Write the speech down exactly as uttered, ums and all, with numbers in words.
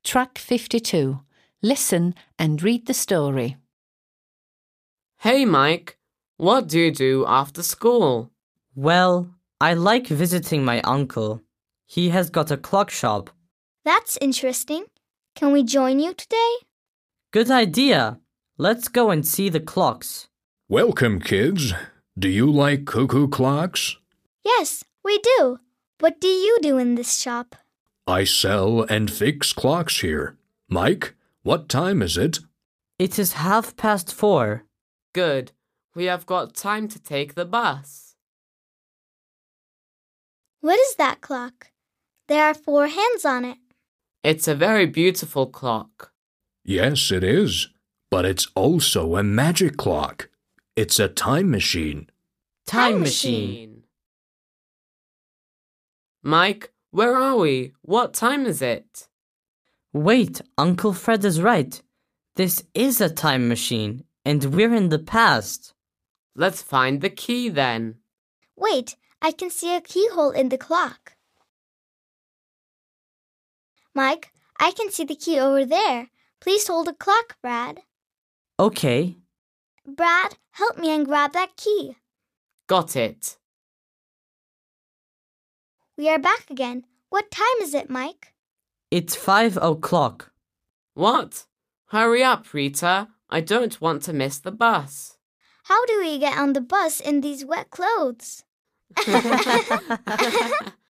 Track fifty-two. Listen and read the story. Hey Mike, what do you do after school? Well, I like visiting my uncle. He has got a clock shop. That's interesting. Can we join you today? Good idea. Let's go and see the clocks. Welcome, kids. Do you like cuckoo clocks? Yes, we do. What do you do in this shop? I sell and fix clocks here. Mike, what time is it? It is half past four. Good. We have got time to take the bus. What is that clock? There are four hands on it. It's a very beautiful clock. Yes, it is. But it's also a magic clock. It's a time machine. Time, Time machine. Mike, where are we? What time is it? Wait, Uncle Fred is right. This is a time machine, and we're in the past. Let's find the key then. Wait, I can see a keyhole in the clock. Mike, I can see the key over there. Please hold the clock, Brad. Okay. Brad, help me and grab that key. Got it. We are back again. What time is it, Mike? It's five o'clock. What? Hurry up, Rita. I don't want to miss the bus. How do we get on the bus in these wet clothes?